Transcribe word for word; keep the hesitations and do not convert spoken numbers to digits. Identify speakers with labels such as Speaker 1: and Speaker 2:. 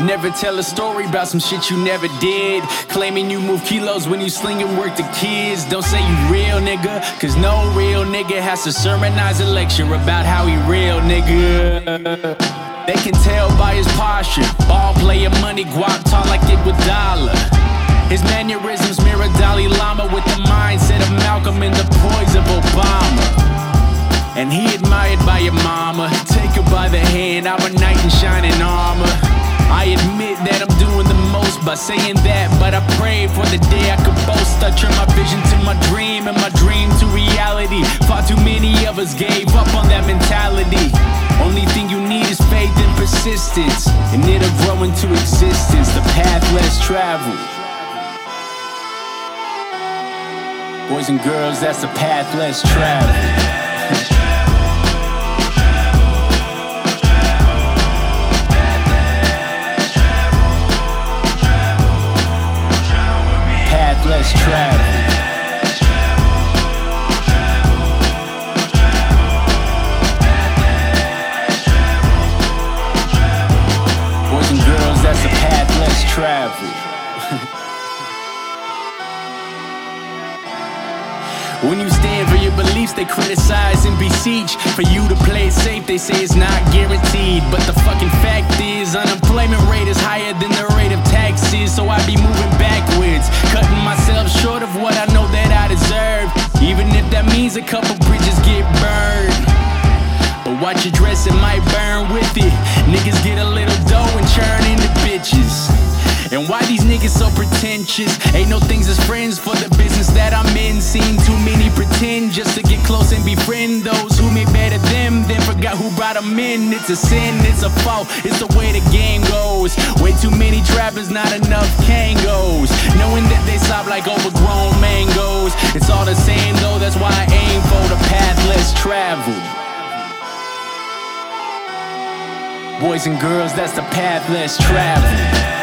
Speaker 1: Never tell a story about some shit you never did. Claiming you move kilos when you sling and work the kids. Don't say you real, nigga, cause no real nigga has to sermonize a lecture about how he real, nigga. They can tell by his posture. Ball player money, guap talk like Iguodala. His mannerisms mirror Dalai Lama with the mindset of Malcolm and the poise of Obama. And he admired by your mama. Take her by the hand, I'm a knight in shining armor. I admit that I'm doing the most by saying that, but I pray for the day I could boast. I turn my vision to my dream and my dream to reality. Far too many of us gave up on that mentality. Only thing you need is faith and persistence, and it'll grow into existence, the path less traveled. Boys and girls, that's the path less traveled. Less travel. Boys and girls, that's the path less traveled. When you stand for your beliefs, they criticize and beseech for you to play it safe. They say it's not guaranteed, but the fucking fact is unemployment rate is higher than the rate of taxes. So I be moving backwards, cutting myself short of what I know that I deserve, even if that means a couple bridges get burned. But watch your dress, it might burn with it. Niggas get a little dough and churn into bitches. And why these niggas so pretentious? Ain't no things as friends for the business that I'm in. Seen too many pretend just to get close and befriend those who made better them, then forgot who brought them in. It's a sin, it's a fault, it's the way the game goes. Way too many trappers, not enough Kangos. Knowing that they sob like overgrown mangoes. It's all the same though, that's why I aim for the path less traveled. Boys and girls, that's the path less traveled.